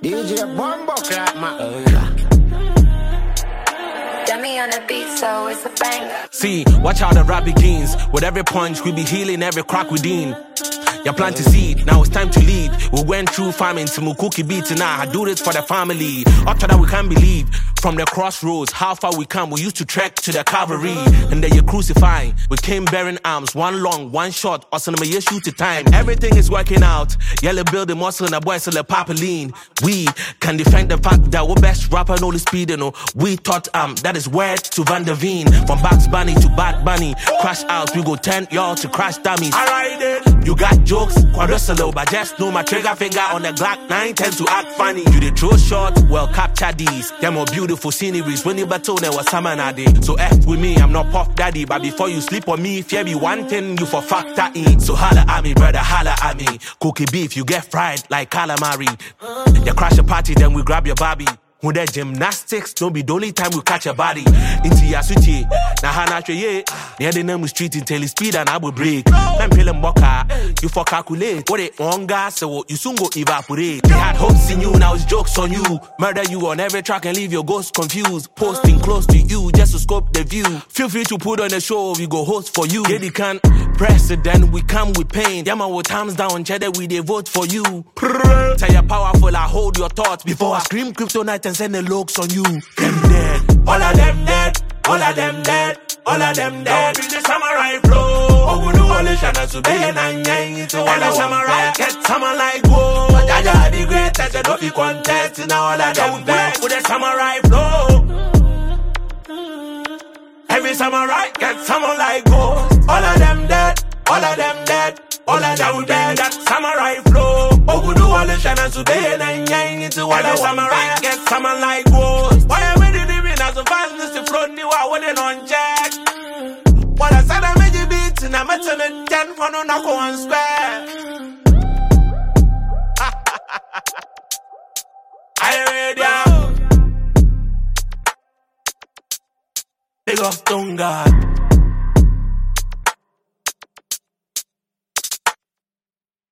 DJ Bombo Clap, man. Dummy on the beat, so it's a banger. See, watch how the rap begins. With every punch, we be healing every crack within. You plant to seed, now it's time to lead. We went through farming to Mukuki beats, and now I do this for the family. Up to that we can't believe. From the crossroads, how far we come, we used to trek to the cavalry. And then you crucifying. We came bearing arms, one long, one short, or some you shoot to time. Everything is working out. Yellow building muscle and the boys still a papaline. We can defend the fact that we're best rapper, no speed, you know. We thought that is word to Van der Veen. From Bugs Bunny to Bad Bunny. Crash out, we go 10 y'all to crash dummies. Alright then. You got jokes, quadruple, but just know my trigger finger on the Glock 9 tends to act funny. You the throw short, well capture these. Them more beautiful sceneries when you battle there was summer day. So F with me, I'm not Puff Daddy, but before you sleep on me, if you be one thing, you for factor in. So holla at me, brother, holla at me. Cookie beef, you get fried like calamari. You crash a party, then we grab your Barbie. Who that gymnastics, don't be the only time we catch a body. Into your suchi, na hana ye. Near the name street until his speed and I will break. I'm feeling boka, you for calculate. What it on gas, so you soon go evaporate. They had hopes in you, now it's jokes on you. Murder you on every track and leave your ghost confused. Posting close to you just to scope the view. Feel free to put on the show, we go host for you. Yeah, they can't president, we come with pain. Yeah, man, with hands down, cheddar, we they vote for you. Tell you powerful, I hold your thoughts before I scream kryptonite and send the looks on you. Them dead, all of them dead, all of them dead, all of them dead. Don't be the samurai flow. Oh, we do all the channels to be and yang. So all the samurai get summer like whoa. But I the greatest, I don't be contest. Now all of them dead with the samurai flow. Every samurai get summer like whoa. All of them dead, all of them dead. All of them dead, that samurai flow. Oh, we do all the channels today and yang into all the samurai get summer like ghost. Why am I living as a fastness to float new? I wouldn't on jack. What I said, I made you beats and I'm at 10 for no knock on spare. I read ya. Big up Stone God.